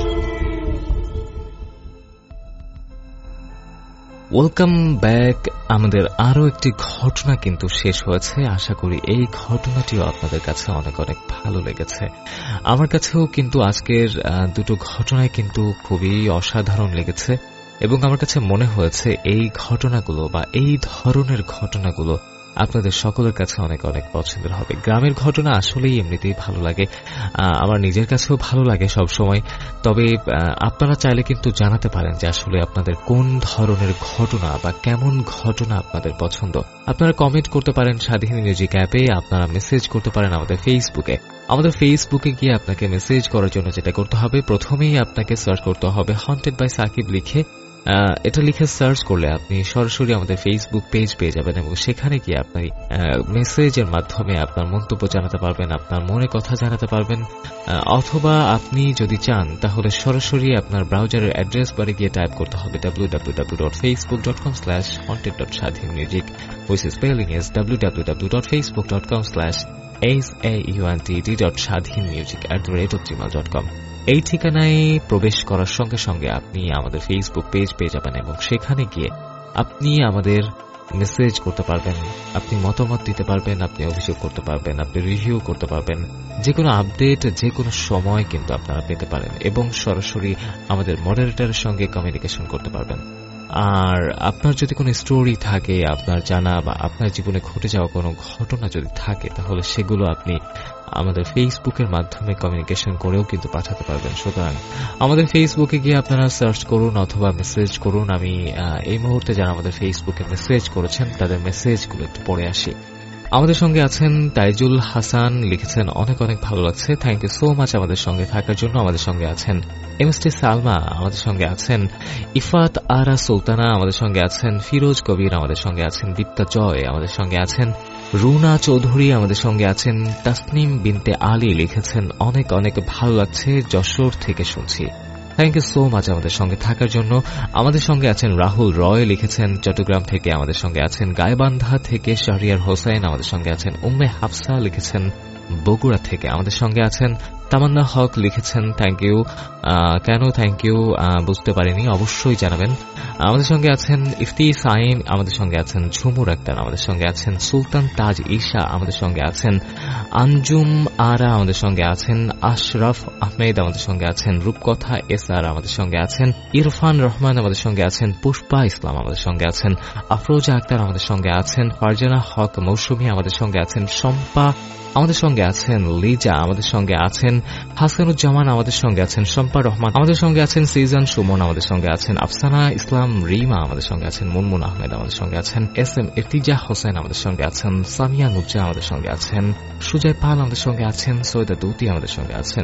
Welcome back. আমাদের আরো একটি ঘটনা কিন্তু শেষ হয়েছে। আশা করি এই ঘটনাটিও আপনাদের কাছে অনেক অনেক ভালো লেগেছে। আমার কাছেও কিন্তু আজকের দুটো ঘটনায় কিন্তু খুবই অসাধারণ লেগেছে, এবং আমার কাছে মনে হয়েছে এই ঘটনাগুলো বা এই ধরনের ঘটনাগুলো আপনাদের সকলের কাছে অনেক অনেক পছন্দের হবে। গ্রামের ঘটনা আসলেই এমনিতেই ভালো লাগে, আমার নিজের কাছেও ভালো লাগে সব সময়। তবে আপনারা চাইলে কিন্তু জানাতে পারেন যে আসলে আপনাদের কোন ধরনের ঘটনা বা কেমন ঘটনা আপনাদের পছন্দ। আপনারা কমেন্ট করতে পারেন স্বাধীন মিউজিক অ্যাপে, আপনারা মেসেজ করতে পারেন আমাদের ফেসবুকে। আমাদের ফেসবুকে গিয়ে আপনাকে মেসেজ করার জন্য যেটা করতে হবে, প্রথমেই আপনাকে সার্চ করতে হবে হন্টেড বাই সাকিব লিখে। এটা লিখে সার্চ করলে আপনি সরাসরি আমাদের ফেসবুক পেজ পেয়ে যাবেন, এবং সেখানে গিয়ে আপনি মেসেজের মাধ্যমে আপনার মন্তব্য জানাতে পারবেন, আপনার মনে কথা জানাতে পারবেন। অথবা আপনি যদি চান তাহলে সরাসরি আপনার ব্রাউজারের অ্যাড্রেস বারে গিয়ে টাইপ করতে হবে W W W dot Facebook dot com slash haunted dot Swadhin music, which is spelling is W W W dot Facebook dot com slash H A U N T D dot Swadhin music at the rate of Gmail dot com. এই ঠিকানায় প্রবেশ করার সঙ্গে সঙ্গে আপনি আমাদের Facebook page পেয়ে যাবেন, এবং সেখানে গিয়ে আপনি আমাদের মেসেজ করতে পারবেন, আপনি মতামত দিতে পারবেন, আপনি অভিযোগ করতে পারবেন, আপনি রিভিউ করতে পারবেন। যে কোনো আপডেট যে কোনো সময় কিন্তু আপনারা পেতে পারেন, এবং সরাসরি আমাদের মডারেটরের সঙ্গে কমিউনিকেশন করতে পারবেন। আর আপনার যদি কোনো স্টোরি থাকে, আপনার জানা বা আপনার জীবনে ঘটে যাওয়া কোনো ঘটনা যদি থাকে, তাহলে সেগুলো আপনি আমাদের ফেসবুকের মাধ্যমে কমিউনিকেশন করেও কিন্তু পাঠাতে পারবেন। সুতরাং আমাদের ফেসবুকে গিয়ে আপনারা সার্চ করুন অথবা মেসেজ করুন। আমি এই মুহূর্তে যারা আমাদের ফেসবুকে মেসেজ করেছেন তাদের মেসেজগুলো একটু পড়ে আসি। আমাদের সঙ্গে আছেন তাইজুল হাসান, লিখেছেন অনেক অনেক ভালো লাগছে, থ্যাংক ইউ সো মাচ আমাদের সঙ্গে থাকার জন্য। আমাদের সঙ্গে আছেন এমএসটি সালমা, আমাদের সঙ্গে আছেন ইফাত আরা সুলতানা, আমাদের সঙ্গে আছেন ফিরোজ কবির, আমাদের সঙ্গে আছেন দীপ্তা জয়, আমাদের সঙ্গে আছেন রুনা চৌধুরী, আমাদের সঙ্গে আছেন তাসনিম বিনতে আলী, লিখেছেন অনেক অনেক ভালো লাগছে, যশোর থেকে শুনছি, থ্যাংক ইউ সো মাচ আমাদের সঙ্গে থাকার জন্য। আমাদের সঙ্গে আছেন রাহুল রয়, লিখেছেন চট্টগ্রাম থেকে, আমাদের সঙ্গে আছেন গাইবান্ধা থেকে শাহরিয়ার হোসেন, আমাদের সঙ্গে আছেন উম্মে হাফসা, লিখেছেন বগুড়া থেকে, আমাদের সঙ্গে আছেন তামান্না হক, লিখেছেন থ্যাংক ইউ, কেন থ্যাংক ইউ বুঝতে পারিনি, অবশ্যই জানাবেন। আমাদের সঙ্গে আছেন ইফতি সাইম, আমাদের সঙ্গে আছেন ঝুমুর আক্তার, আমাদের সঙ্গে আছেন সুলতান তাজ ঈশা, আমাদের সঙ্গে আছেন আঞ্জুম আরা, আমাদের সঙ্গে আছেন আশরাফ আহমেদ, আমাদের সঙ্গে আছেন রূপকথা এস আর, আমাদের সঙ্গে আছেন ইরফান রহমান, আমাদের সঙ্গে আছেন পুষ্পা ইসলাম, আমাদের সঙ্গে আছেন আফরোজা আক্তার, আমাদের সঙ্গে আছেন ফারজানা হক মৌসুমী, আমাদের সঙ্গে আছেন শম্পা, আমাদের সঙ্গে আছেন লিজা, আমাদের সঙ্গে আছেন হাসানুজ্জামান, আমাদের সঙ্গে আছেন শম্পা রহমান, আমাদের সঙ্গে আছেন সিজন সুমন, আমাদের সঙ্গে আছেন আফসানা ইসলাম রিমা, আমাদের সঙ্গে আছেন মুনমুন আহমেদ, আমাদের সঙ্গে আছেন এস এম ইর্তিজা হোসেন, আমাদের সঙ্গে আছেন সামিয়া নুজ্জা, আমাদের সঙ্গে আছেন সুজয় পাল, আমাদের সঙ্গে আছেন সৈয়দা দুতি, আমাদের সঙ্গে আছেন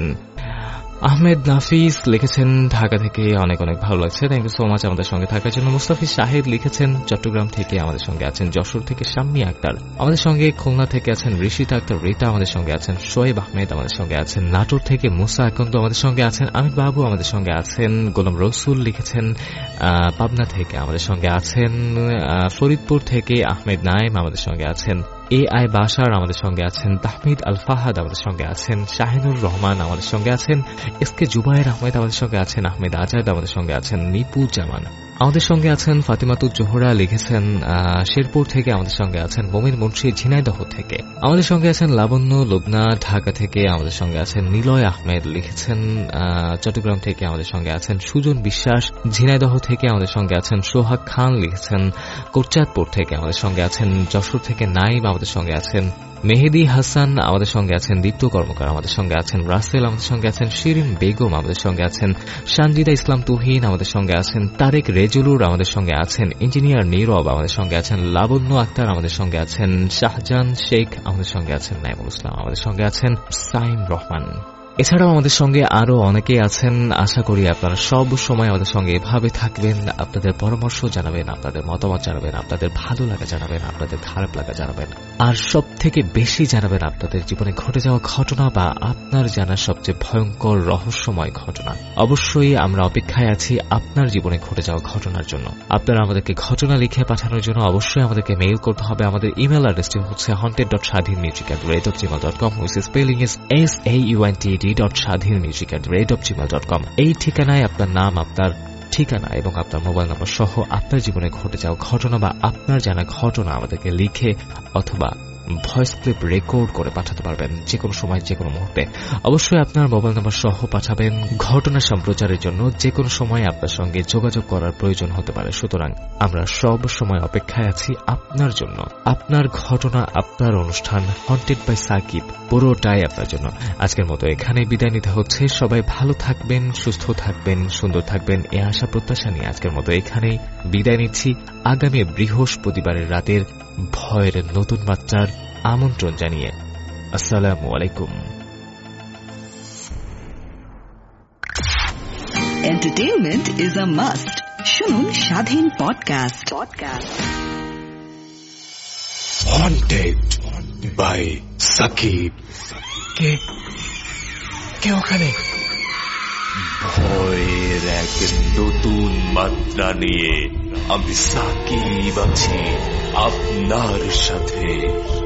আহমেদ নাফিস, লিখেছেন ঢাকা থেকে অনেক অনেক ভালো লাগছে, থ্যাংক ইউ সো মাচ আমাদের সঙ্গে থাকার জন্য। মুস্তাফিজ শাহিদ, লিখেছেন চট্টগ্রাম থেকে, আমাদের সঙ্গে আছেন যশোর থেকে শাম্মী আক্তার, আমাদের সঙ্গে খুলনা থেকে আছেন ঋষিতা আক্তার রিতা, আমাদের সঙ্গে আছেন শোয়েব আহমেদ, আমাদের সঙ্গে আছেন নাটোর থেকে মুসা আকন্দ, আমাদের সঙ্গে আছেন আমির বাবু, আমাদের সঙ্গে আছেন গোলাম রসুল, লিখেছেন পাবনা থেকে, আমাদের সঙ্গে আছেন ফরিদপুর থেকে আহমেদ নাইম, আমাদের সঙ্গে আছেন এ আই বাসার, আমাদের সঙ্গে আছেন তাহমিদ আল ফাহাদ, আমাদের সঙ্গে আছেন শাহিনুর রহমান, আমাদের সঙ্গে আছেন এস কে জুবায়ের আহমেদ, আমাদের সঙ্গে আছেন আহমেদ আজাদ, আমাদের সঙ্গে আছেন নিপু জামান, আমাদের সঙ্গে আছেন ফাতিমাতুজ জোহরা, লিখেছেন শেরপুর থেকে, আমাদের সঙ্গে আছেন মমিন মুন্সি ঝিনাইদহ থেকে, আমাদের সঙ্গে আছেন লাবণ্য লুবনা ঢাকা থেকে, আমাদের সঙ্গে আছেন নিলয় আহমেদ, লিখেছেন চট্টগ্রাম থেকে, আমাদের সঙ্গে আছেন সুজন বিশ্বাস ঝিনাইদহ থেকে, আমাদের সঙ্গে আছেন সোহাগ খান, লিখেছেন কোটচাঁদপুর থেকে, আমাদের সঙ্গে আছেন যশোর থেকে নাইম, আমাদের সঙ্গে আছেন মেহেদি হাসান, আমাদের সঙ্গে আছেন দীপ্ত কর্মকার, আমাদের সঙ্গে আছেন রাসেল, আমাদের সঙ্গে আছেন শিরিন বেগম, আমাদের সঙ্গে আছেন সানজিদা ইসলাম তুহিন, আমাদের সঙ্গে আছেন তারেক রেজুলুর, আমাদের সঙ্গে আছেন ইঞ্জিনিয়ার নীরব, আমাদের সঙ্গে আছেন লাবণ্য আক্তার, আমাদের সঙ্গে আছেন শাহজাহান শেখ, আমাদের সঙ্গে আছেন নাইমুল ইসলাম, আমাদের সঙ্গে আছেন সাইম রহমান। এছাড়াও আমাদের সঙ্গে আরো অনেকেই আছেন, আশা করি আপনারা সব সময় আমাদের সঙ্গে এভাবে থাকবেন, আপনাদের পরামর্শ জানাবেন, আপনাদের মতামত জানাবেন, আপনাদের ভালো লাগা জানাবেন, আপনাদের খারাপ লাগা জানাবেন, আর সব থেকে বেশি জানাবেন আপনাদের জীবনে ঘটে যাওয়া ঘটনা বা আপনার জানা সবচেয়ে ভয়ঙ্কর রহস্যময় ঘটনা। অবশ্যই আমরা অপেক্ষায় আছি আপনার জীবনে ঘটে যাওয়া ঘটনার জন্য। আপনারা আমাদেরকে ঘটনা লিখে পাঠানোর জন্য অবশ্যই আমাদেরকে মেইল করতে হবে। আমাদের ইমেল অ্যাড্রেসটি হচ্ছে haunted dot Swadhin music at rate of Gmail dot com, which is spelling is S A U N T D dot Swadhin music at rate of Gmail dot com. এই ঠিকানায় আপনার নাম, আপনার ঠিকানা এবং আপনার মোবাইল নম্বর সহ আপনার জীবনে ঘটে যাওয়া ঘটনা বা আপনার জানা ঘটনা আমাদেরকে লিখে অথবা ভয়েস ক্লিপ রেকর্ড করে পাঠাতে পারবেন যে কোনো সময়, যে কোনো মুহূর্তে। অবশ্যই আপনার মোবাইল নম্বর সহ পাঠাবেন। ঘটনা সম্প্রচারের জন্য যে কোনো সময় আপনার সঙ্গে যোগাযোগ করার প্রয়োজন হতে পারে, সুতরাং আমরা সব সময় অপেক্ষায় আছি আপনার জন্য। আপনার ঘটনা, আপনার অনুষ্ঠান হন্টেড বাই সাকিব পুরোটাই আপনার জন্য। আজকের মতো এখানে বিদায় নিতে হচ্ছে। সবাই ভালো থাকবেন, সুস্থ থাকবেন, সুন্দর থাকবেন এ আশা প্রত্যাশা নিয়ে আজকের মতো এখানেই বিদায় নিচ্ছি। আগামী বৃহস্পতিবারের রাতের ভয়ের নতুন মাত্রার আমন্ত্রণ জানিয়ে আসসালামু আলাইকুম। Entertainment is a must. শুনুন Swadhin podcast podcast Haunted by Sakib. কে কে ওখানে? ভয়ের এক নতুন মাত্রা নিয়ে আমি সাকিব আছি আপনার সাথে।